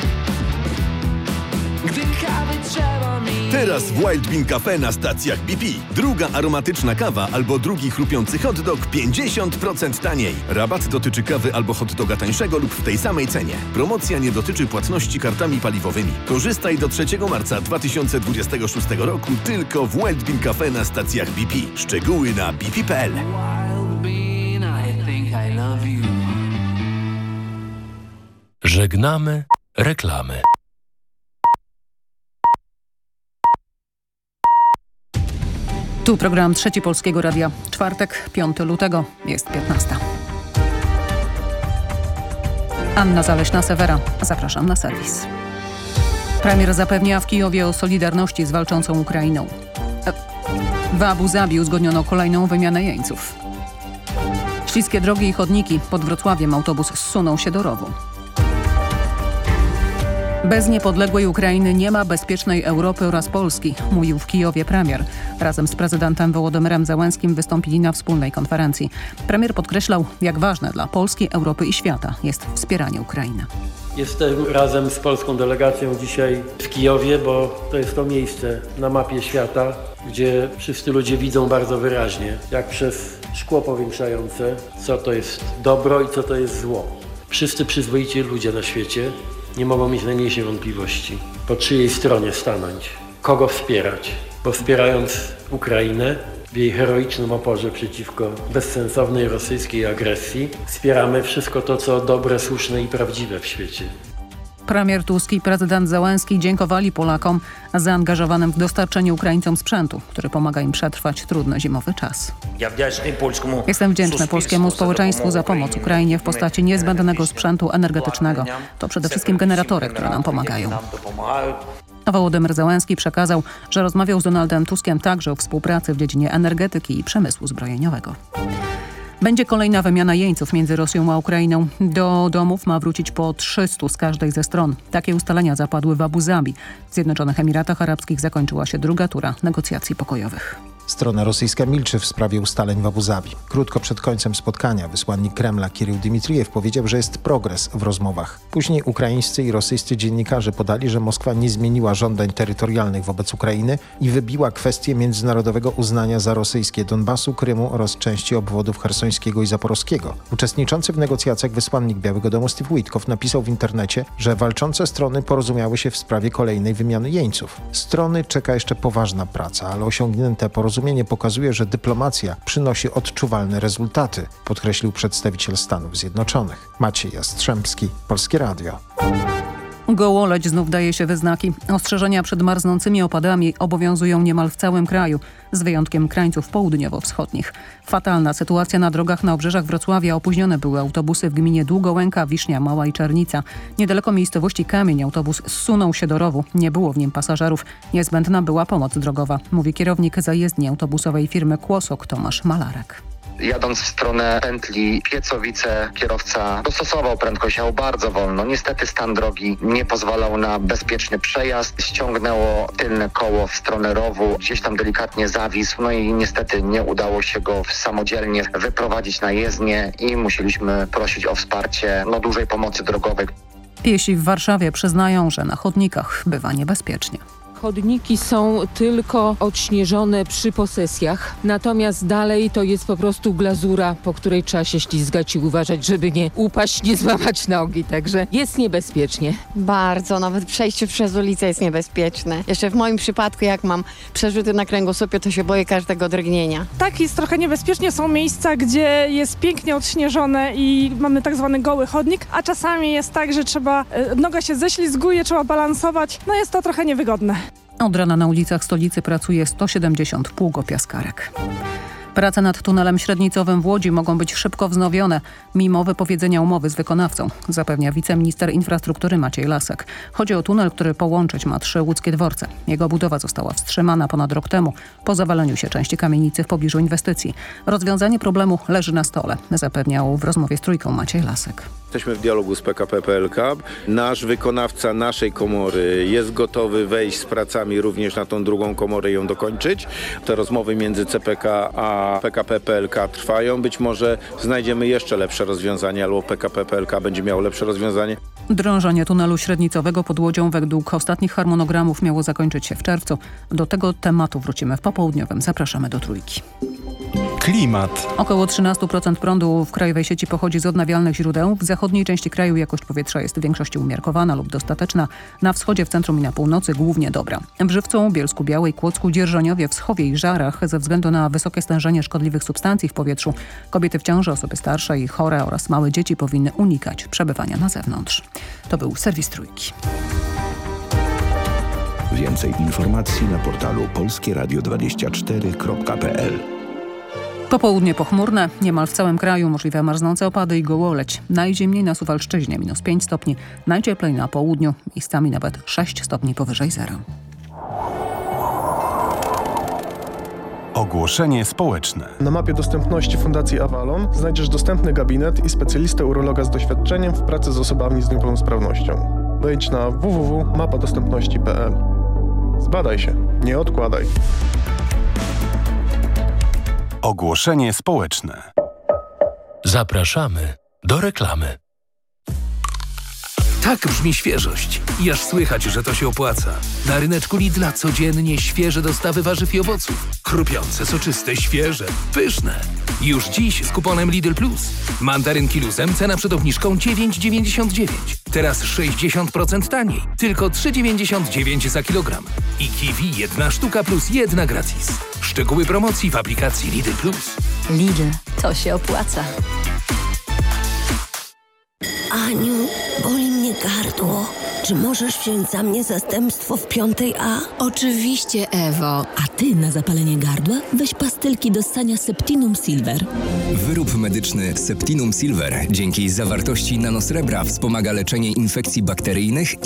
Gdy kawy trzeba mi. Teraz w Wild Bean Cafe na stacjach B P. Druga aromatyczna kawa albo drugi chrupiący hot dog pięćdziesiąt procent taniej. Rabat dotyczy kawy albo hot doga tańszego lub w tej samej cenie. Promocja nie dotyczy płatności kartami paliwowymi. Korzystaj do trzeciego marca dwa tysiące dwudziestego szóstego roku tylko w Wild Bean Cafe na stacjach B P. Szczegóły na b p kropka p l. Wild Bean, I think I love you. Żegnamy reklamy. Tu program Trzeci Polskiego Radia. Czwartek, piątego lutego, jest piętnasta. Anna Zaleśna-Sewera. Zapraszam na serwis. Premier zapewnia w Kijowie o solidarności z walczącą Ukrainą. W Abu Zabi uzgodniono kolejną wymianę jeńców. Śliskie drogi i chodniki. Pod Wrocławiem autobus zsunął się do rowu. Bez niepodległej Ukrainy nie ma bezpiecznej Europy oraz Polski, mówił w Kijowie premier. Razem z prezydentem Wołodymyrem Zełenskim wystąpili na wspólnej konferencji. Premier podkreślał, jak ważne dla Polski, Europy i świata jest wspieranie Ukrainy. Jestem razem z polską delegacją dzisiaj w Kijowie, bo to jest to miejsce na mapie świata, gdzie wszyscy ludzie widzą bardzo wyraźnie, jak przez szkło powiększające, co to jest dobro i co to jest zło. Wszyscy przyzwoici ludzie na świecie nie mogą mieć najmniejszej wątpliwości, po czyjej stronie stanąć, kogo wspierać, bo wspierając Ukrainę w jej heroicznym oporze przeciwko bezsensownej rosyjskiej agresji, wspieramy wszystko to, co dobre, słuszne i prawdziwe w świecie. Premier Tusk i prezydent Zełenski dziękowali Polakom zaangażowanym w dostarczenie Ukraińcom sprzętu, który pomaga im przetrwać trudny zimowy czas. Jestem wdzięczny polskiemu społeczeństwu za pomoc Ukrainie w postaci niezbędnego sprzętu energetycznego. To przede wszystkim generatory, które nam pomagają. Wołodymyr Zełenski przekazał, że rozmawiał z Donaldem Tuskiem także o współpracy w dziedzinie energetyki i przemysłu zbrojeniowego. Będzie kolejna wymiana jeńców między Rosją a Ukrainą. Do domów ma wrócić po trzystu z każdej ze stron. Takie ustalenia zapadły w Abu Zabi. W Zjednoczonych Emiratach Arabskich zakończyła się druga tura negocjacji pokojowych. Strona rosyjska milczy w sprawie ustaleń w Abu Zabi. Krótko przed końcem spotkania wysłannik Kremla Kirył Dmitrijew powiedział, że jest progres w rozmowach. Później ukraińscy i rosyjscy dziennikarze podali, że Moskwa nie zmieniła żądań terytorialnych wobec Ukrainy i wybiła kwestię międzynarodowego uznania za rosyjskie Donbasu, Krymu oraz części obwodów chersońskiego i zaporowskiego. Uczestniczący w negocjacjach wysłannik Białego Domu Steve Witkow napisał w internecie, że walczące strony porozumiały się w sprawie kolejnej wymiany jeńców. Strony czeka jeszcze poważna praca, ale osiągnięte porozumienie pokazuje, że dyplomacja przynosi odczuwalne rezultaty, podkreślił przedstawiciel Stanów Zjednoczonych. Maciej Jastrzębski, Polskie Radio. Gołoleć znów daje się we znaki. Ostrzeżenia przed marznącymi opadami obowiązują niemal w całym kraju, z wyjątkiem krańców południowo-wschodnich. Fatalna sytuacja na drogach na obrzeżach Wrocławia. Opóźnione były autobusy w gminie Długołęka, Wisznia Mała i Czernica. Niedaleko miejscowości Kamień autobus zsunął się do rowu. Nie było w nim pasażerów. Niezbędna była pomoc drogowa, mówi kierownik zajezdni autobusowej firmy Kłosok Tomasz Malarek. Jadąc w stronę pętli Piecowice, kierowca dostosował prędkość, jechał bardzo wolno. Niestety stan drogi nie pozwalał na bezpieczny przejazd. Ściągnęło tylne koło w stronę rowu, gdzieś tam delikatnie zawisł, no i niestety nie udało się go samodzielnie wyprowadzić na jezdnię i musieliśmy prosić o wsparcie no, dużej pomocy drogowej. Piesi w Warszawie przyznają, że na chodnikach bywa niebezpiecznie. Chodniki są tylko odśnieżone przy posesjach, natomiast dalej to jest po prostu glazura, po której trzeba się ślizgać i uważać, żeby nie upaść, nie złamać nogi, także jest niebezpiecznie. Bardzo, nawet przejście przez ulicę jest niebezpieczne. Jeszcze w moim przypadku, jak mam przerzuty na kręgosłupie, to się boję każdego drgnienia. Tak, jest trochę niebezpiecznie, są miejsca, gdzie jest pięknie odśnieżone i mamy tak zwany goły chodnik, a czasami jest tak, że trzeba, noga się ześlizguje, trzeba balansować, no jest to trochę niewygodne. Od rana na ulicach stolicy pracuje sto siedemdziesiąt pługopiaskarek. Prace nad tunelem średnicowym w Łodzi mogą być szybko wznowione, mimo wypowiedzenia umowy z wykonawcą, zapewnia wiceminister infrastruktury Maciej Lasek. Chodzi o tunel, który połączyć ma trzy łódzkie dworce. Jego budowa została wstrzymana ponad rok temu po zawaleniu się części kamienicy w pobliżu inwestycji. Rozwiązanie problemu leży na stole, zapewniał w rozmowie z Trójką Maciej Lasek. Jesteśmy w dialogu z P K P P L K. Nasz wykonawca naszej komory jest gotowy wejść z pracami również na tą drugą komorę i ją dokończyć. Te rozmowy między C P K a P K P P L K trwają. Być może znajdziemy jeszcze lepsze rozwiązanie, albo P K P P L K będzie miało lepsze rozwiązanie. Drążenie tunelu średnicowego pod Łodzią według ostatnich harmonogramów miało zakończyć się w czerwcu. Do tego tematu wrócimy w popołudniowym. Zapraszamy do Trójki. Klimat. Około trzynaście procent prądu w krajowej sieci pochodzi z odnawialnych źródeł. W zachodniej części kraju jakość powietrza jest w większości umiarkowana lub dostateczna. Na wschodzie, w centrum i na północy głównie dobra. W Żywcu, Bielsku Białej, Kłodzku, Dzierżoniowie, Wschowie i Żarach ze względu na wysokie stężenie szkodliwych substancji w powietrzu kobiety w ciąży, osoby starsze i chore oraz małe dzieci powinny unikać przebywania na zewnątrz. To był serwis Trójki. Więcej informacji na portalu polskie radio dwadzieścia cztery kropka p l. Popołudnie pochmurne, niemal w całym kraju możliwe marznące opady i gołoleć. Najzimniej na Suwalszczyźnie minus pięć stopni, najcieplej na południu, miejscami nawet sześć stopni powyżej zera. Ogłoszenie społeczne. Na mapie dostępności Fundacji Avalon znajdziesz dostępny gabinet i specjalistę urologa z doświadczeniem w pracy z osobami z niepełnosprawnością. Wejdź na w w w kropka mapa dostępności kropka p l. Zbadaj się, nie odkładaj. Ogłoszenie społeczne. Zapraszamy do reklamy. Tak brzmi świeżość. I aż słychać, że to się opłaca. Na ryneczku Lidla codziennie świeże dostawy warzyw i owoców. Chrupiące, soczyste, świeże, pyszne. Już dziś z kuponem Lidl Plus. Mandarynki luzem cena przed obniżką dziewięć dziewięćdziesiąt dziewięć. Teraz sześćdziesiąt procent taniej. Tylko trzy dziewięćdziesiąt dziewięć za kilogram. I kiwi jedna sztuka plus jedna gratis. Szczegóły promocji w aplikacji Lidl Plus. Lidl, to się opłaca. Aniu, boli mnie gardło. Czy możesz wziąć za mnie zastępstwo w piątej A? Oczywiście, Ewo. A ty na zapalenie gardła weź pastylki do ssania Septinum Silver. Wyrób medyczny Septinum Silver dzięki zawartości nanosrebra wspomaga leczenie infekcji bakteryjnych